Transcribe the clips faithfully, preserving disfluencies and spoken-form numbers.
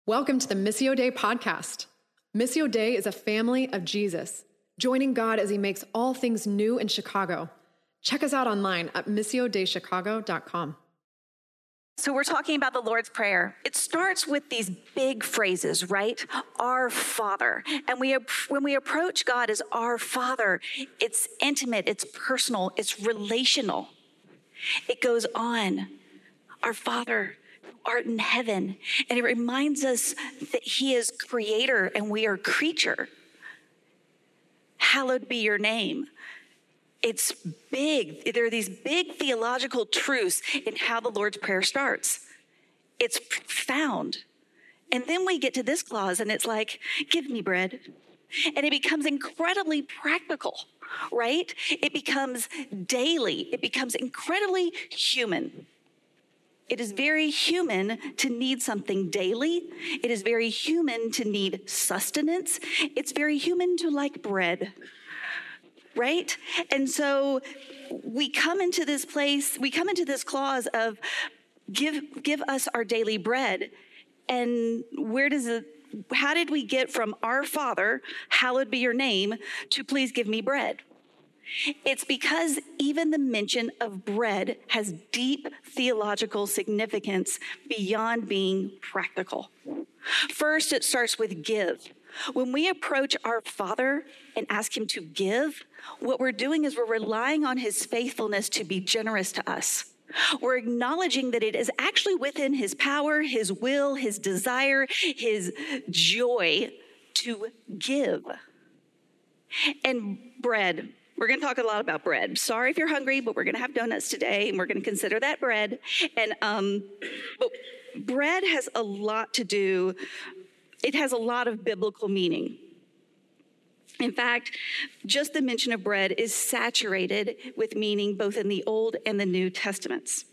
Welcome to the Missio Dei podcast. Missio Dei is a family of Jesus, joining God as he makes all things new in Chicago. Check us out online at missio dei chicago dot com. So we're talking about the Lord's Prayer. It starts with these big phrases, right? Our Father. And we when we approach God as our Father, it's intimate, it's personal, it's relational. It goes on. Our Father, who art in heaven. And it reminds us that he is creator and we are creature. Hallowed be your name. It's big. There are these big theological truths in how the Lord's Prayer starts. It's profound. And then we get to this clause and it's like, give me bread. And it becomes incredibly practical, right? It becomes daily. It becomes incredibly human. It is very human to need something daily. It is very human to need sustenance. It's very human to like bread. Right? And so we come into this place, we come into this clause of give give us our daily bread. And where does it, how did we get from our Father, hallowed be your name, to please give me bread? It's because even the mention of bread has deep theological significance beyond being practical. First, it starts with give. When we approach our Father and ask him to give, what we're doing is we're relying on his faithfulness to be generous to us. We're acknowledging that it is actually within his power, his will, his desire, his joy to give. And bread. We're going to talk a lot about bread. Sorry if you're hungry, but we're going to have donuts today, and we're going to consider that bread. And um, but bread has a lot to do. It has a lot of biblical meaning. In fact, just the mention of bread is saturated with meaning both in the Old and the New Testaments.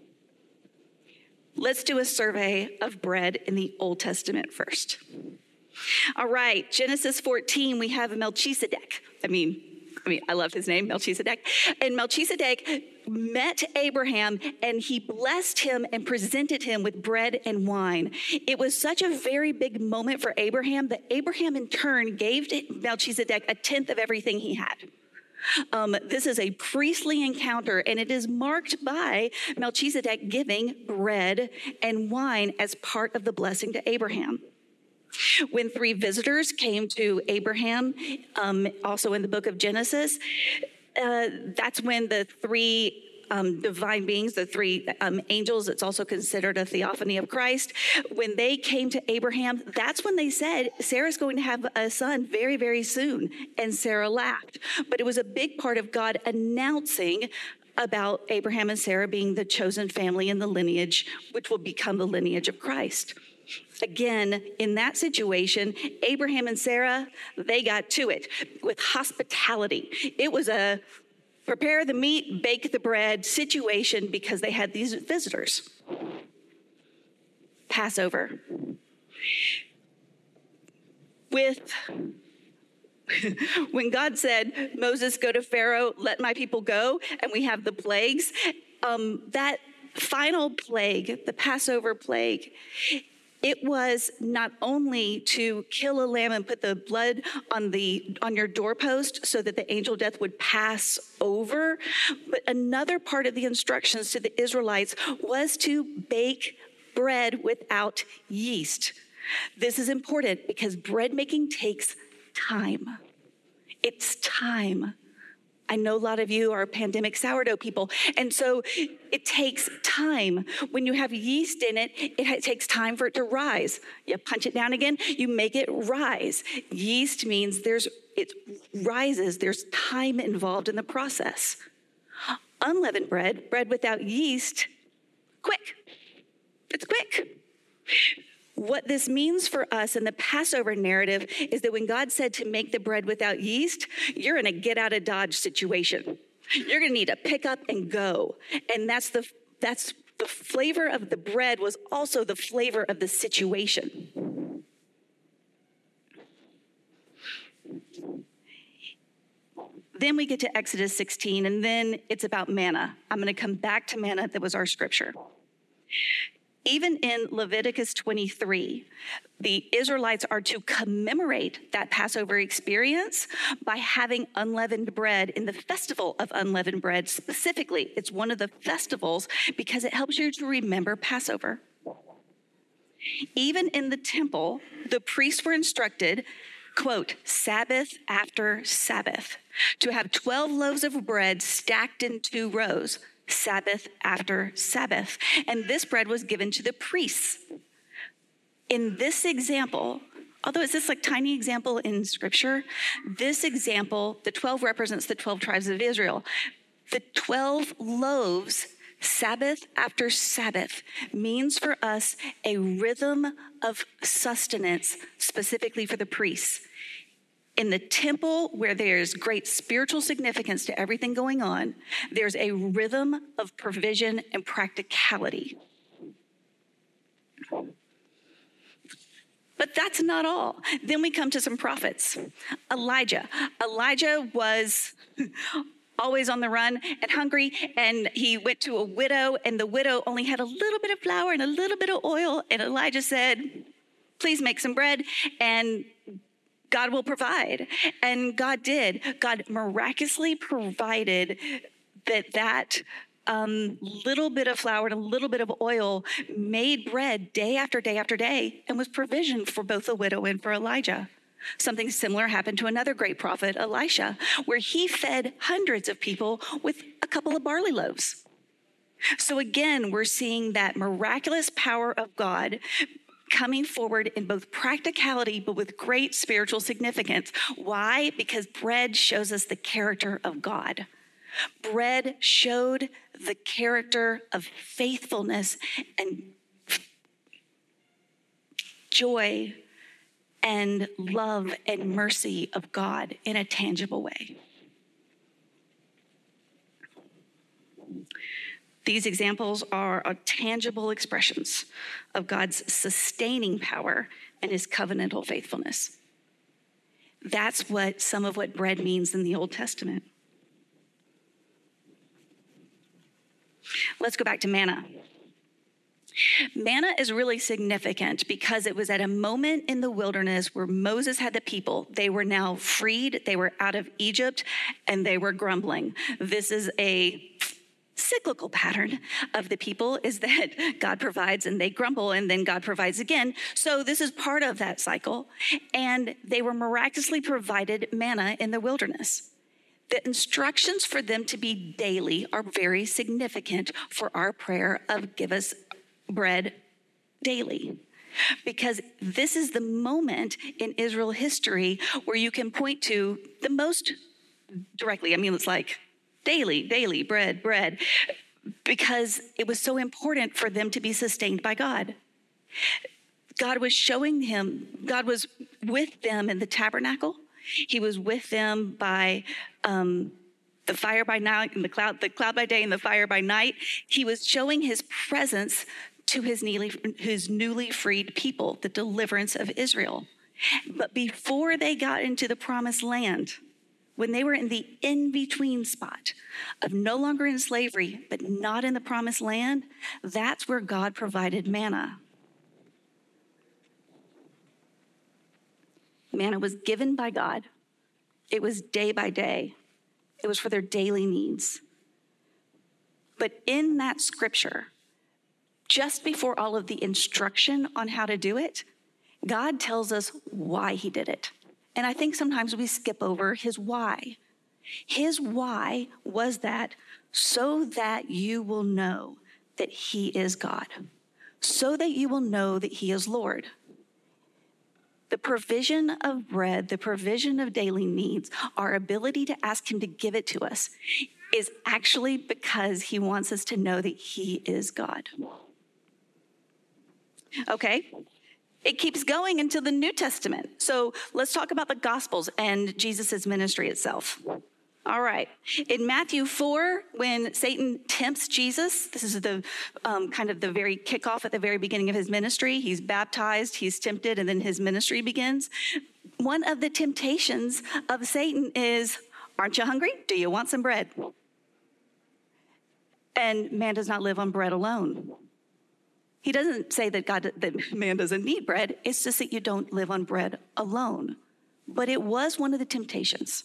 Let's do a survey of bread in the Old Testament first. All right, Genesis fourteen, we have Melchizedek. I mean, I mean, I love his name, Melchizedek. And Melchizedek met Abraham and he blessed him and presented him with bread and wine. It was such a very big moment for Abraham that Abraham in turn gave to Melchizedek a tenth of everything he had. Um, this is a priestly encounter and it is marked by Melchizedek giving bread and wine as part of the blessing to Abraham. When three visitors came to Abraham, um, also in the book of Genesis, uh, that's when the three um, divine beings, the three um, angels, it's also considered a theophany of Christ. When they came to Abraham, that's when they said, Sarah's going to have a son very, very soon. And Sarah laughed. But it was a big part of God announcing about Abraham and Sarah being the chosen family in the lineage, which will become the lineage of Christ. Again, in that situation, Abraham and Sarah, they got to it with hospitality. It was a prepare the meat, bake the bread situation because they had these visitors. Passover. With, when God said, Moses, go to Pharaoh, let my people go, and we have the plagues, um, that final plague, the Passover plague, it was not only to kill a lamb and put the blood on the on your doorpost so that the angel death would pass over, but another part of the instructions to the Israelites was to bake bread without yeast. This is important because bread making takes time. It's time. I know a lot of you are pandemic sourdough people, and so it takes time. When you have yeast in it, it takes time for it to rise. You punch it down again, you make it rise. Yeast means there's it rises, there's time involved in the process. Unleavened bread, bread without yeast, quick. It's quick. What this means for us in the Passover narrative is that when God said to make the bread without yeast, you're in a get out of Dodge situation. You're going to need to pick up and go. And that's the that's the flavor of the bread was also the flavor of the situation. Then we get to Exodus sixteen, and then it's about manna. I'm going to come back to manna. That was our scripture. Even in Leviticus twenty-three, the Israelites are to commemorate that Passover experience by having unleavened bread in the festival of unleavened bread. Specifically, it's one of the festivals because it helps you to remember Passover. Even in the temple, the priests were instructed, quote, Sabbath after Sabbath, to have twelve loaves of bread stacked in two rows, Sabbath after Sabbath. And this bread was given to the priests. In this example, although it's this like tiny example in scripture, this example, the twelve represents the twelve tribes of Israel. The twelve loaves, Sabbath after Sabbath, means for us a rhythm of sustenance, specifically for the priests. In the temple, where there's great spiritual significance to everything going on, there's a rhythm of provision and practicality. But that's not all. Then we come to some prophets. Elijah. Elijah was always on the run and hungry, and he went to a widow, and the widow only had a little bit of flour and a little bit of oil, and Elijah said, please make some bread, and God will provide. And God did. God miraculously provided that that um, little bit of flour and a little bit of oil made bread day after day after day and was provision for both the widow and for Elijah. Something similar happened to another great prophet, Elisha, where he fed hundreds of people with a couple of barley loaves. So again, we're seeing that miraculous power of God coming forward in both practicality, but with great spiritual significance. Why? Because bread shows us the character of God. Bread showed the character of faithfulness and joy and love and mercy of God in a tangible way. These examples are tangible expressions of God's sustaining power and his covenantal faithfulness. That's what some of what bread means in the Old Testament. Let's go back to manna. Manna is really significant because it was at a moment in the wilderness where Moses had the people. They were now freed. They were out of Egypt, and they were grumbling. This is a cyclical pattern of the people, is that God provides and they grumble, and then God provides again. So this is part of that cycle. And they were miraculously provided manna in the wilderness. The instructions for them to be daily are very significant for our prayer of give us bread daily. Because this is the moment in Israel history where you can point to the most directly. I mean, it's like daily, daily, bread, bread, because it was so important for them to be sustained by God. God was showing him, God was with them in the tabernacle. He was with them by um, the fire by night and the cloud, the cloud by day and the fire by night. He was showing his presence to his newly, his newly freed people, the deliverance of Israel. But before they got into the promised land, when they were in the in-between spot of no longer in slavery, but not in the promised land, that's where God provided manna. Manna was given by God. It was day by day. It was for their daily needs. But in that scripture, just before all of the instruction on how to do it, God tells us why he did it. And I think sometimes we skip over his why. His why was that so that you will know that he is God, so that you will know that he is Lord. The provision of bread, the provision of daily needs, our ability to ask him to give it to us is actually because he wants us to know that he is God. Okay? It keeps going until the New Testament. So let's talk about the Gospels and Jesus' ministry itself. All right. In Matthew four, when Satan tempts Jesus, this is the um, kind of the very kickoff at the very beginning of his ministry. He's baptized, he's tempted, and then his ministry begins. One of the temptations of Satan is, aren't you hungry? Do you want some bread? And man does not live on bread alone. He doesn't say that God, that man doesn't need bread. It's just that you don't live on bread alone. But it was one of the temptations.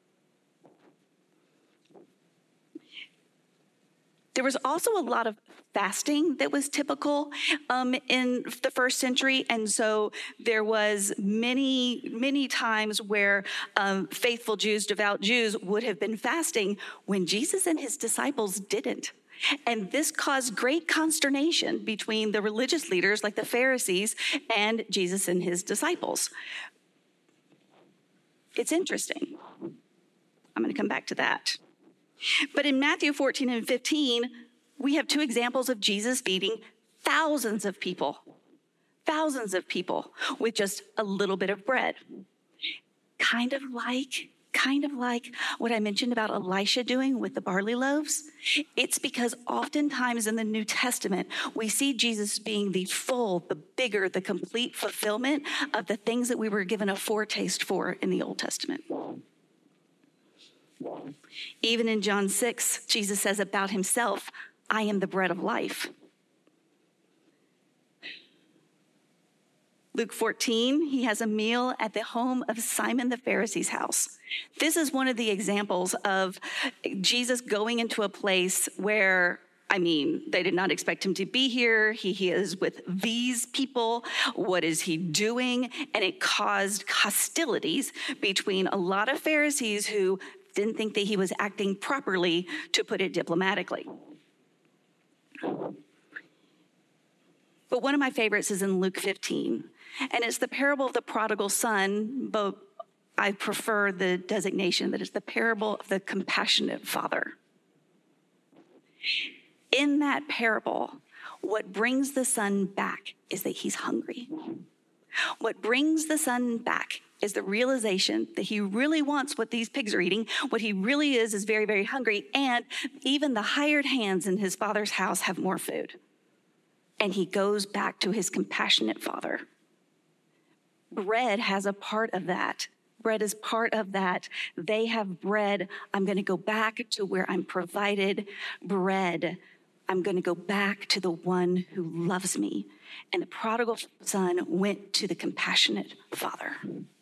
There was also a lot of fasting that was typical um, in the first century. And so there was many, many times where um, faithful Jews, devout Jews would have been fasting when Jesus and his disciples didn't. And this caused great consternation between the religious leaders like the Pharisees and Jesus and his disciples. It's interesting. I'm going to come back to that. But in Matthew fourteen and fifteen, we have two examples of Jesus feeding thousands of people, thousands of people with just a little bit of bread. Kind of like, kind of like what I mentioned about Elisha doing with the barley loaves. It's because oftentimes in the New Testament, we see Jesus being the full, the bigger, the complete fulfillment of the things that we were given a foretaste for in the Old Testament. Even in John six, Jesus says about himself, I am the bread of life. Luke fourteen, he has a meal at the home of Simon the Pharisee's house. This is one of the examples of Jesus going into a place where, I mean, they did not expect him to be here. He, he is with these people. What is he doing? And it caused hostilities between a lot of Pharisees who didn't think that he was acting properly, to put it diplomatically. But one of my favorites is in Luke fifteen, and it's the parable of the prodigal son, but I prefer the designation that it's the parable of the compassionate father. In that parable, what brings the son back is that he's hungry. What brings the son back is the realization that he really wants what these pigs are eating. What he really is is very, very hungry. And even the hired hands in his father's house have more food. And he goes back to his compassionate father. Bread has a part of that. Bread is part of that. They have bread. I'm going to go back to where I'm provided bread. I'm going to go back to the one who loves me. And the prodigal son went to the compassionate father.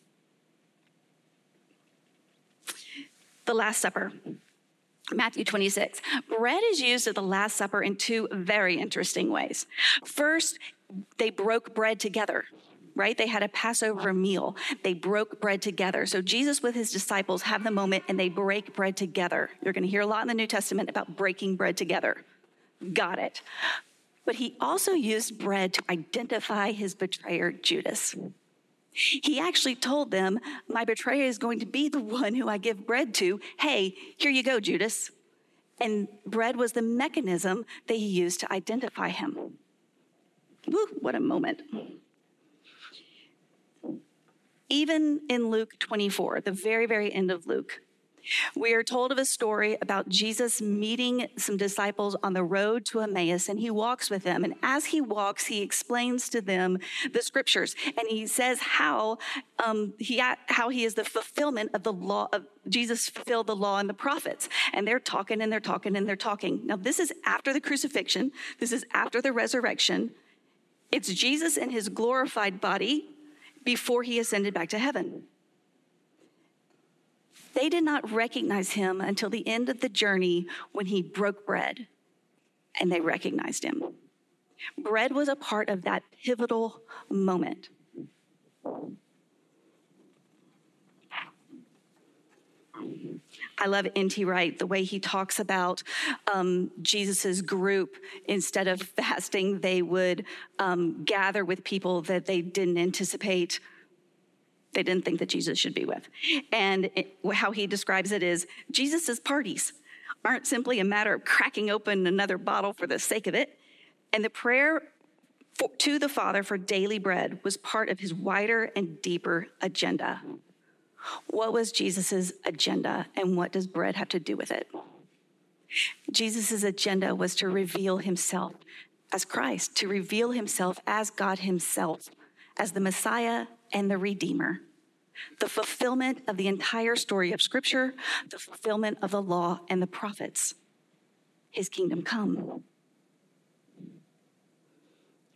The Last Supper, Matthew twenty-six. Bread is used at the Last Supper in two very interesting ways. First, they broke bread together, right? They had a Passover meal. They broke bread together. So Jesus with his disciples have the moment and they break bread together. You're going to hear a lot in the New Testament about breaking bread together. Got it. But he also used bread to identify his betrayer, Judas. He actually told them, my betrayer is going to be the one who I give bread to. Hey, here you go, Judas. And bread was the mechanism that he used to identify him. Woo, what a moment. Even in Luke twenty-four, the very, very end of Luke, we are told of a story about Jesus meeting some disciples on the road to Emmaus, and he walks with them. And as he walks, he explains to them the scriptures, and he says how um, he how he is the fulfillment of the law of Jesus fulfilled the law and the prophets. And they're talking and they're talking and they're talking. Now, this is after the crucifixion. This is after the resurrection. It's Jesus in his glorified body before he ascended back to heaven. They did not recognize him until the end of the journey when he broke bread, and they recognized him. Bread was a part of that pivotal moment. I love N T Wright, the way he talks about um, Jesus's group. Instead of fasting, they would um, gather with people that they didn't anticipate. They didn't think that Jesus should be with. And it, how he describes it is, Jesus's parties aren't simply a matter of cracking open another bottle for the sake of it. And the prayer for, to the Father for daily bread was part of his wider and deeper agenda. What was Jesus's agenda, and what does bread have to do with it? Jesus's agenda was to reveal himself as Christ, to reveal himself as God himself, as the Messiah and the Redeemer, the fulfillment of the entire story of Scripture, the fulfillment of the law and the prophets. His kingdom come.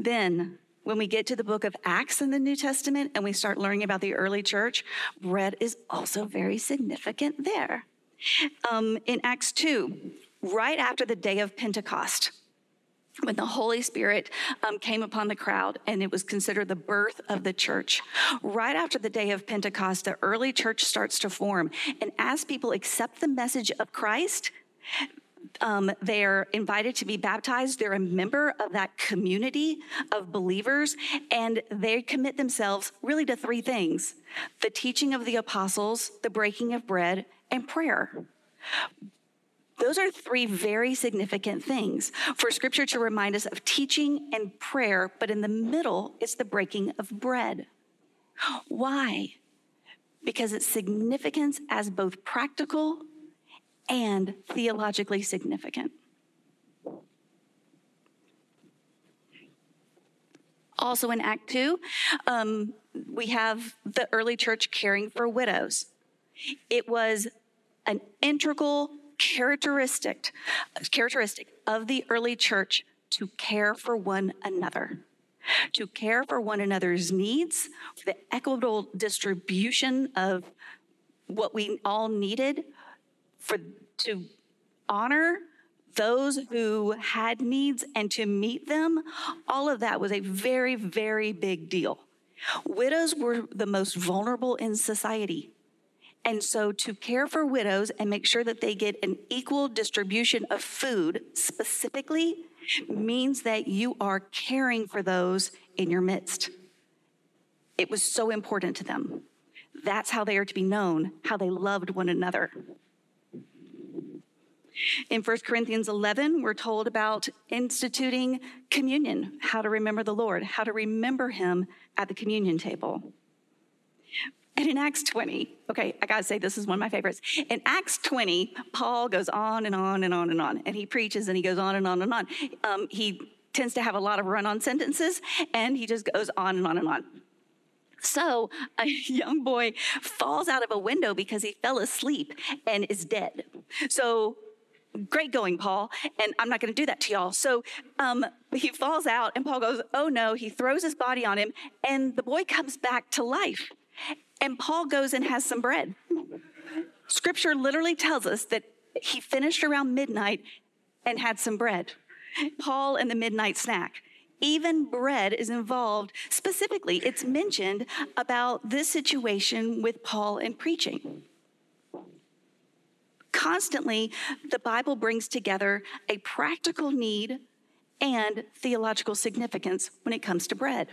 Then, when we get to the book of Acts in the New Testament and we start learning about the early church, bread is also very significant there. Um, in Acts two, right after the day of Pentecost, when the Holy Spirit um, came upon the crowd and it was considered the birth of the church, right after the day of Pentecost, the early church starts to form. And as people accept the message of Christ, Um, they're invited to be baptized. They're a member of that community of believers, and they commit themselves really to three things: the teaching of the apostles, the breaking of bread, and prayer. Those are three very significant things for Scripture to remind us of teaching and prayer, but in the middle, it's the breaking of bread. Why? Because its significance as both practical and theologically significant. Also in Act two, um, we have the early church caring for widows. It was an integral characteristic, characteristic of the early church to care for one another, to care for one another's needs, for the equitable distribution of what we all needed, for to honor those who had needs and to meet them. All of that was a very, very big deal. Widows were the most vulnerable in society. And so to care for widows and make sure that they get an equal distribution of food specifically means that you are caring for those in your midst. It was so important to them. That's how they are to be known, how they loved one another. In First Corinthians eleven, we're told about instituting communion, how to remember the Lord, how to remember him at the communion table. And in Acts twenty, okay, I gotta say this is one of my favorites. In Acts twenty, Paul goes on and on and on and on, and he preaches and he goes on and on and on. Um, he tends to have a lot of run-on sentences, and he just goes on and on and on. So a young boy falls out of a window because he fell asleep and is dead. So great going, Paul, and I'm not going to do that to y'all. So um, he falls out, and Paul goes, oh no, he throws his body on him, and the boy comes back to life. And Paul goes and has some bread. Scripture literally tells us that he finished around midnight and had some bread. Paul and the midnight snack. Even bread is involved. Specifically, it's mentioned about this situation with Paul and preaching. Constantly, the Bible brings together a practical need and theological significance when it comes to bread.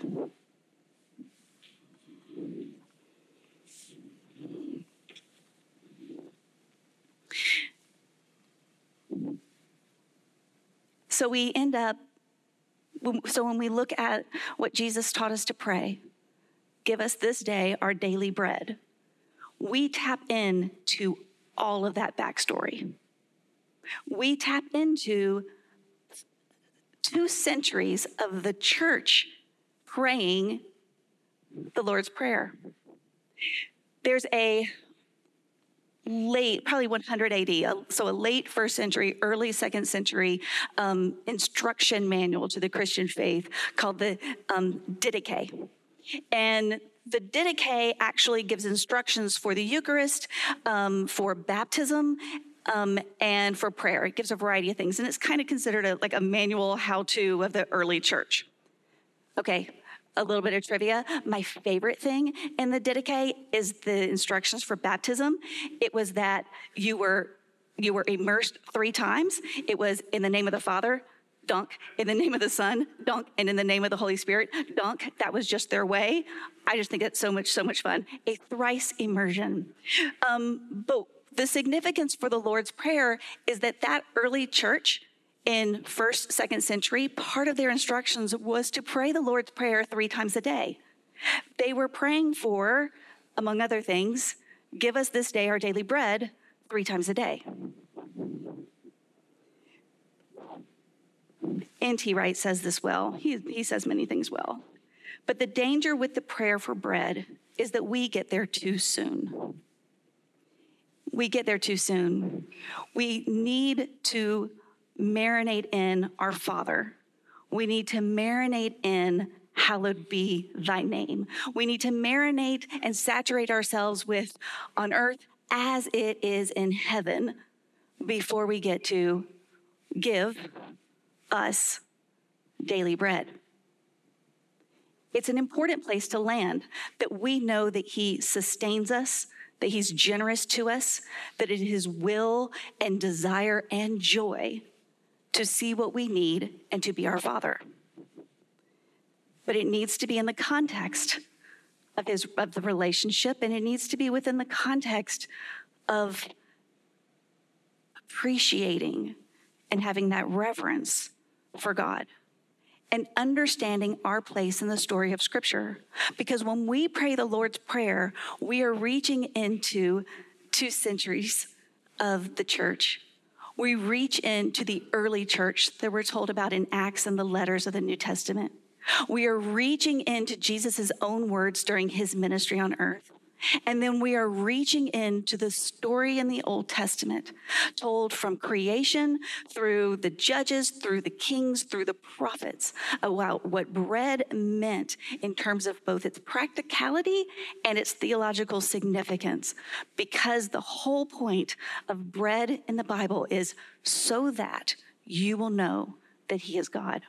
So we end up, so when we look at what Jesus taught us to pray, give us this day our daily bread, we tap into all of that backstory. We tap into two centuries of the church praying the Lord's Prayer. There's a late, probably one hundred A D, so a late first century, early second century um, instruction manual to the Christian faith called the um, Didache. And the Didache actually gives instructions for the Eucharist, um, for baptism, um, and for prayer. It gives a variety of things, and it's kind of considered a, like a manual how-to of the early church. Okay, a little bit of trivia. My favorite thing in the Didache is the instructions for baptism. It was that you were you were immersed three times. It was in the name of the Father, dunk, in the name of the Son, dunk, and in the name of the Holy Spirit, dunk. That was just their way. I just think it's so much, so much fun. A thrice immersion. Um, but the significance for the Lord's Prayer is that that early church in first, second century, part of their instructions was to pray the Lord's Prayer three times a day. They were praying for, among other things, give us this day our daily bread three times a day. N T Wright says this well. He, he says many things well. But the danger with the prayer for bread is that we get there too soon. We get there too soon. We need to marinate in our Father. We need to marinate in hallowed be thy name. We need to marinate and saturate ourselves with on earth as it is in heaven before we get to give us daily bread. It's an important place to land, that we know that he sustains us, that he's generous to us, that it is his will and desire and joy to see what we need and to be our Father. But it needs to be in the context of his of the relationship, and it needs to be within the context of appreciating and having that reverence for God and understanding our place in the story of Scripture. Because when we pray the Lord's Prayer, we are reaching into two centuries of the church. We reach into the early church that we're told about in Acts and the letters of the New Testament. We are reaching into Jesus' own words during his ministry on earth. And then we are reaching into the story in the Old Testament, told from creation through the judges, through the kings, through the prophets, about what bread meant in terms of both its practicality and its theological significance. Because the whole point of bread in the Bible is so that you will know that he is God.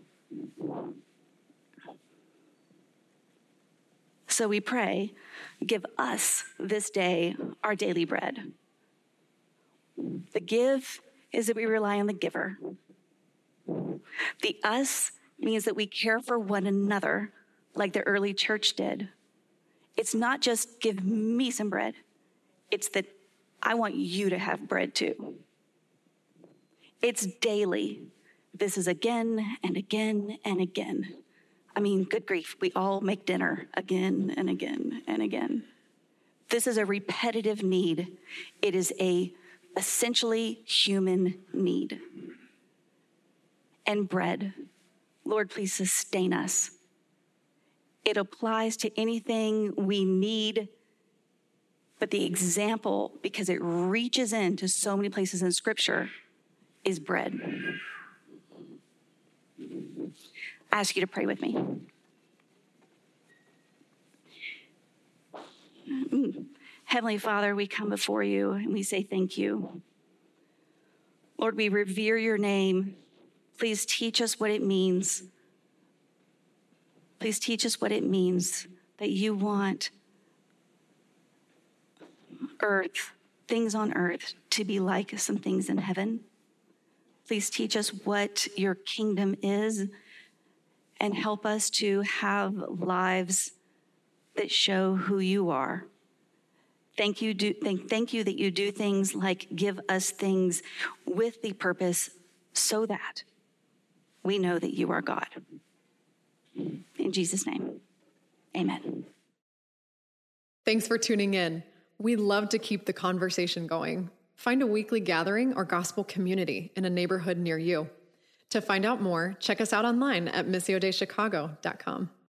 So we pray, give us this day our daily bread. The give is that we rely on the giver. The us means that we care for one another like the early church did. It's not just give me some bread. It's that I want you to have bread too. It's daily. This is again and again and again. I mean, good grief, we all make dinner again and again and again. This is a repetitive need. It is a essentially human need. And bread, Lord, please sustain us. It applies to anything we need, but the example, because it reaches into so many places in Scripture, is bread. I ask you to pray with me. Heavenly Father, we come before you and we say thank you. Lord, we revere your name. Please teach us what it means. Please teach us what it means that you want earth, things on earth, to be like some things in heaven. Please teach us what your kingdom is, and help us to have lives that show who you are. Thank you, do, thank, thank you that you do things like give us things with the purpose so that we know that you are God. In Jesus' name, amen. Thanks for tuning in. We love to keep the conversation going. Find a weekly gathering or gospel community in a neighborhood near you. To find out more, check us out online at missio de chicago dot com.